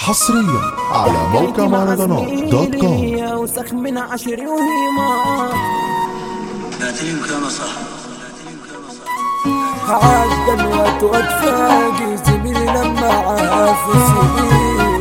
حصريا على موقع مهرجانات دوت كوم. وسخ من عشري وهيما ذاتي وكان صح عاش دلوقتي واتفاقي زميلي لما عافسي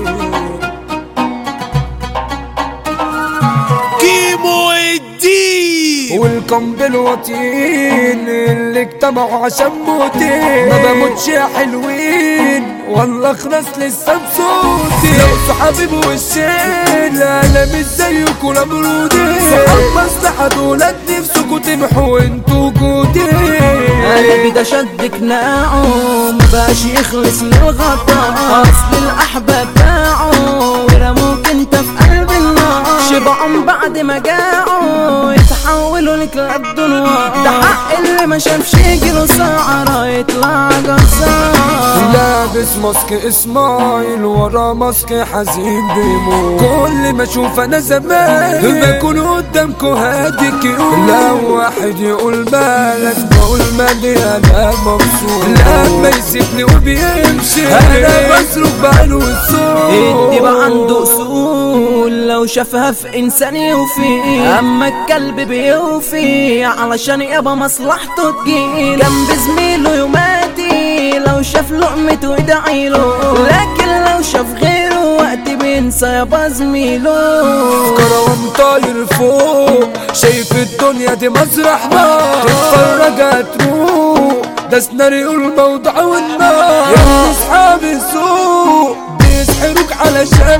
كيمو الدين والقنبل وطين اللي اجتمعوا عشان موتين ما بموتش يا حلوين والله اخلص لسه بصوتي لو صحابي بوشين انا مش زيكم ولا برودين صحاب مصلحة دولت نفسكوا تمحوا انتوا جودين قلبي ده شد قناعه مبقاش يخلص للغطاء اصل الاحباب باعوا ورموك انت في قلب النار شبعهم بعد ما جاعوا يتحولوا لكلاب دنوار ده حق اللي ما شافش يجيله ساعة يطلع جزار لابس ماسك اسماعيل ورا ماسك حزين بيموت كل ما اشوف انا زمان بكون قدامكوا هادي كيوت لو واحد يقول مالك بقول مالي انا مبسوط لما يسيبني وبيمشي انا بصرف بقاله الصوت الدبا عنده اصول لو شافها في انسان يوفي اما الكلب بيوفي علشان يابا مصلحته تجيل جنب زميله يوماتي لو شاف لقمته يدعيله لكن لو شاف غيره وقت بينسى يابا زميله كروان طاير فوق شايف الدنيا دي مسرح نار تتفرج هتروح ده سيناريو الموضوع والنار يا اصحاب السوق بيسحروك علشان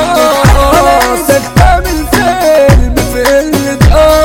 ناسك تعمل فيلم في قلة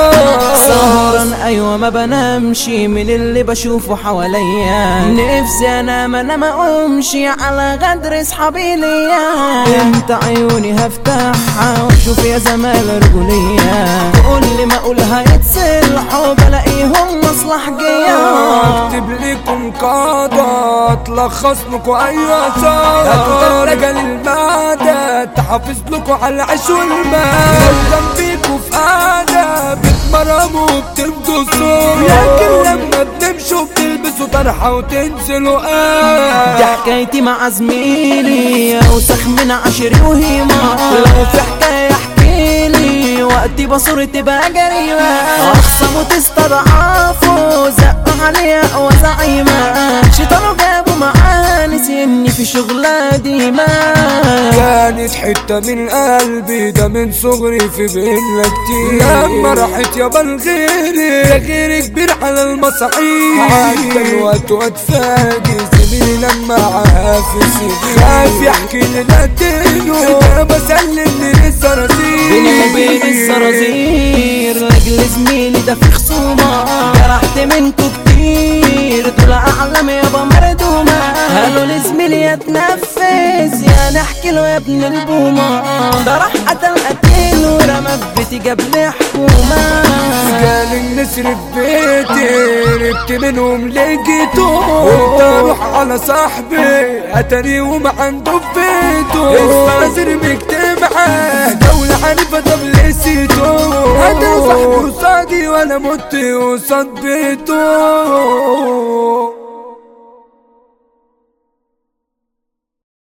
سهران ايوه ما بنامش من اللي بشوفه حواليا نفسي انام انا ما اقومشي على غدر اصحابي ليا انت عيوني هفتحها واشوف يا زمال رجولية كل ما اقولها يتصلحوا بلاقيهم مصلح جاية اكتب لكم قاعدة تلخص لكم اي اثار هتقدر رجل المعدة تحافظ لكم على العيش والمال لو جنبيكوا في قعدة بتمرموا وبتمدوا الصوت لكن لما بنمشوا بتلبسوا طرحة وتنزلوا دي حكايتي مع زميلي اوسخ من عشري وهيما لو في حكاية احكيلي وقتي بصورة تبقى جريمة اخصموا تستضعفوا زقوا عليا اقوى زعيمة شيطانوا جابوا معاه نسيني في شغلة ديما كانت حتة من قلبي ده من صغري في بينا كتير لما راحت يابا غيري كبير على المصاعيد عدى الوقت واتفاجئ زميلي لما عافسي خايف يحكي لنا الدينو انا بسلم للزرازير بيني وبين الزرازير رجل زميلي ده في خصومة جرحت منكو كتير دول اعلام يابا مردومة قالوا لزميلي يتنفذ يا نحكي له يا ابن البومة ده راح قتل قتيل ورمى في بيتي جاب لي حكومة قال النسر في بيتي ربت منهم لقيته قلت اروح على صاحبي اتري وما عنده في بيته النسر مجتمعه دولة عنيفة طب لسيته هذا صاحبي قصادي وانا مت قصاد بيته